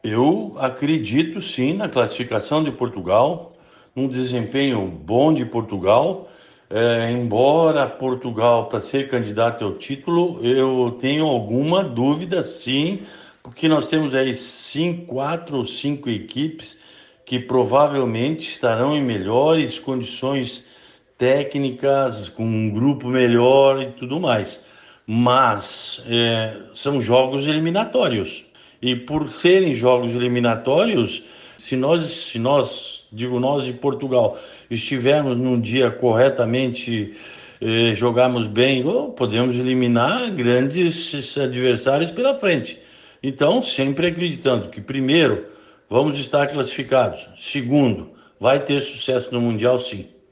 Eu acredito sim na classificação de Portugal, num desempenho bom de Portugal. Embora Portugal, para ser candidato ao título, eu tenho alguma dúvida sim, porque nós temos aí quatro ou cinco equipes que provavelmente estarão em melhores condições técnicas, com um grupo melhor e tudo mais. Mas são jogos eliminatórios. E por serem jogos eliminatórios, se nós, digo nós de Portugal, estivermos num dia corretamente, jogarmos bem, podemos eliminar grandes adversários pela frente. Então, sempre acreditando que, primeiro, vamos estar classificados. Segundo, vai ter sucesso no Mundial, sim.